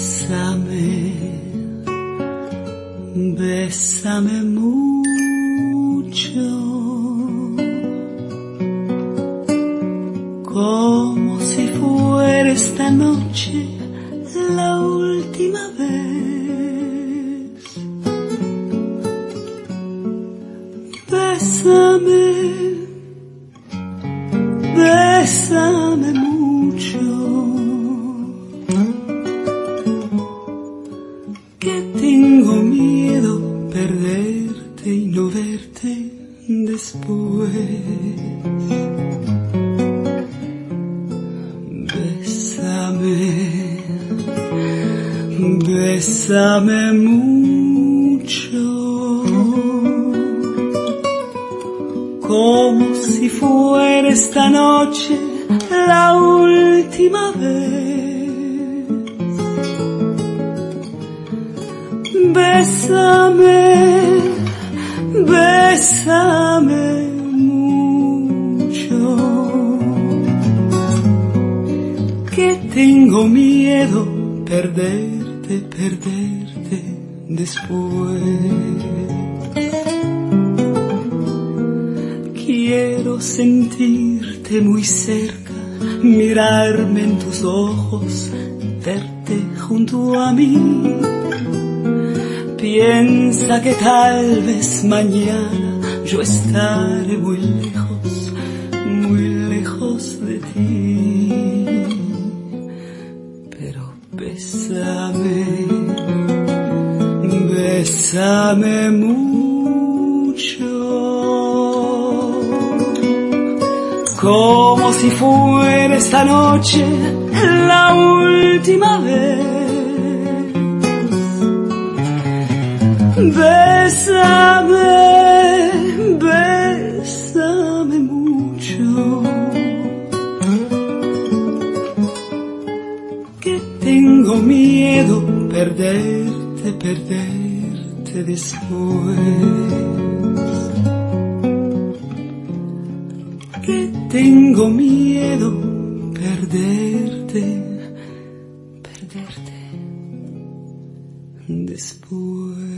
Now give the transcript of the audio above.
Bésame, bésame mucho, como si fuera esta noche la última vez. Bésame, bésame mucho, que tengo miedo perderte y no verte después. Bésame, bésame mucho, como si fuera esta noche la última vez. Bésame, bésame mucho, que tengo miedo perderte, perderte después. Quiero sentirte muy cerca, mirarme en tus ojos, verte junto a mí. Piensa que tal vez mañana yo estaré muy lejos de ti. Pero bésame, bésame mucho, como si fuera esta noche la última vez. Bésame, bésame mucho, que tengo miedo perderte, perderte después. Que tengo miedo perderte, perderte después.